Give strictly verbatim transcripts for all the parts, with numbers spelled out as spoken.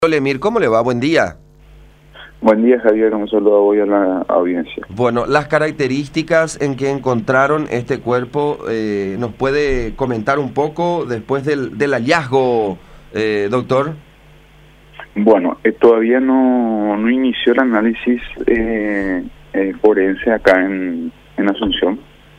Lemir, ¿cómo le va? Buen día. Buen día, Javier. Un saludo hoy a la audiencia. Bueno, las características en que encontraron este cuerpo, eh, ¿nos puede comentar un poco después del, del hallazgo, eh, doctor? Bueno, eh, todavía no, no inició el análisis eh, eh, forense acá en, en Asunción.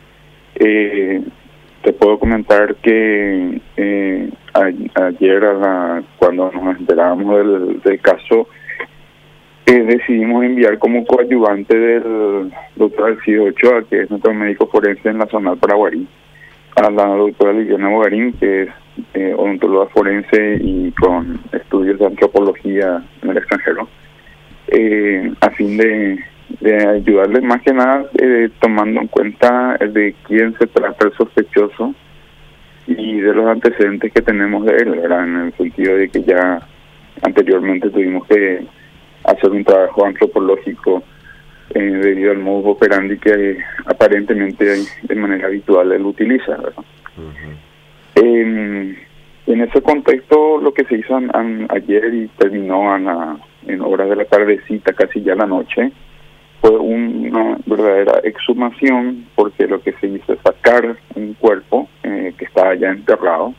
Eh, te puedo comentar que eh, a, ayer, a la, cuando nos enterábamos del, del caso, Eh, decidimos enviar como coadyuvante del doctor Alcido Ochoa, que es nuestro médico forense en la zona Paraguarí, a la doctora Liliana Bogarín, que es eh, odontóloga forense y con estudios de antropología en el extranjero, eh, a fin de, de ayudarle más que nada eh, tomando en cuenta de quién se trata el sospechoso y de los antecedentes que tenemos de él, ¿verdad? En el sentido de que ya anteriormente tuvimos que hacer un trabajo antropológico eh, debido al modus operandi que eh, aparentemente de manera habitual él utiliza, ¿verdad? Uh-huh. eh, en ese contexto, lo que se hizo an, an, ayer y terminó a la, en horas de la tardecita, casi ya la noche, fue una verdadera exhumación, porque lo que se hizo es sacar un cuerpo eh, que estaba ya enterrado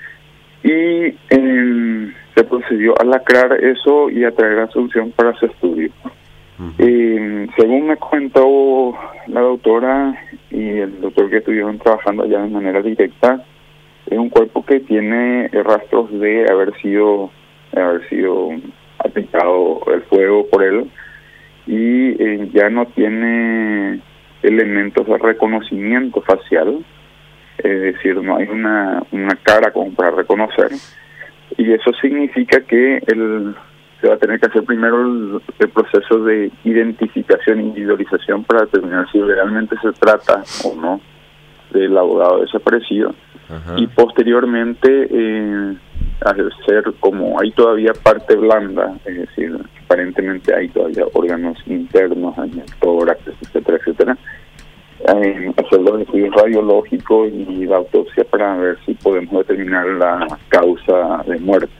y eh, se procedió a lacrar eso y a traer a Asunción para su estudio. Uh-huh. eh, según me comentó la doctora y el doctor que estuvieron trabajando allá de manera directa, es un cuerpo que tiene rastros de haber sido de haber sido aplicado el fuego por él y eh, ya no tiene elementos de reconocimiento facial, es decir, no hay una, una cara como para reconocer. Y eso significa que el, se va a tener que hacer primero el, el proceso de identificación e individualización para determinar si realmente se trata o no del abogado desaparecido. Ajá. Y posteriormente, eh, al ser como hay todavía parte blanda, es decir, aparentemente hay todavía órganos internos, hay tórax, etcétera, etcétera, Eh, hacer los estudios radiológicos y la autopsia para ver si podemos determinar la causa de muerte.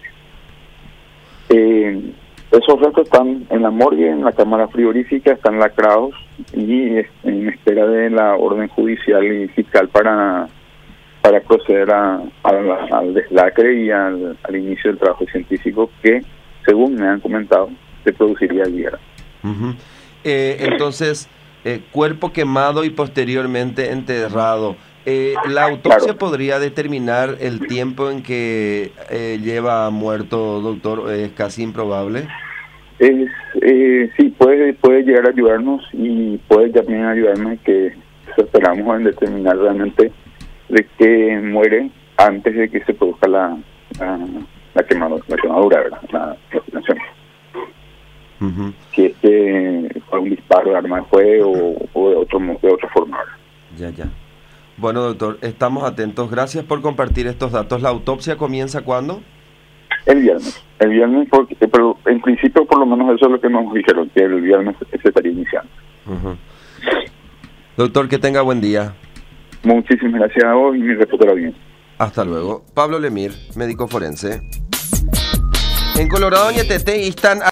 Eh, esos restos están en la morgue, en la cámara frigorífica, están lacrados y en espera de la orden judicial y fiscal para para proceder a, a la, al deslacre y al, al inicio del trabajo científico que, según me han comentado, se produciría el día. Uh-huh. eh, entonces... Eh, cuerpo quemado y posteriormente enterrado. Eh, ¿La autopsia claro. podría determinar el tiempo en que eh, lleva muerto, doctor? ¿Es casi improbable? Es, eh, sí, puede puede llegar a ayudarnos y puede también ayudarnos que esperamos en determinar realmente de que muere antes de que se produzca la la, la, quemado, la quemadura, ¿verdad? La calcinación. Uh-huh. Si es que fue un disparo de arma de fuego o, o de, otro, de otra forma. Ya, ya. Bueno, doctor, estamos atentos. Gracias por compartir estos datos. ¿La autopsia comienza cuándo? El viernes. El viernes, porque, pero en principio por lo menos eso es lo que nos dijeron, que el viernes se estaría iniciando. Uh-huh. Doctor, que tenga buen día. Muchísimas gracias a vos y mi respeto a la audiencia. Hasta luego. Pablo Lemir, médico forense. En Colorado y E T T están...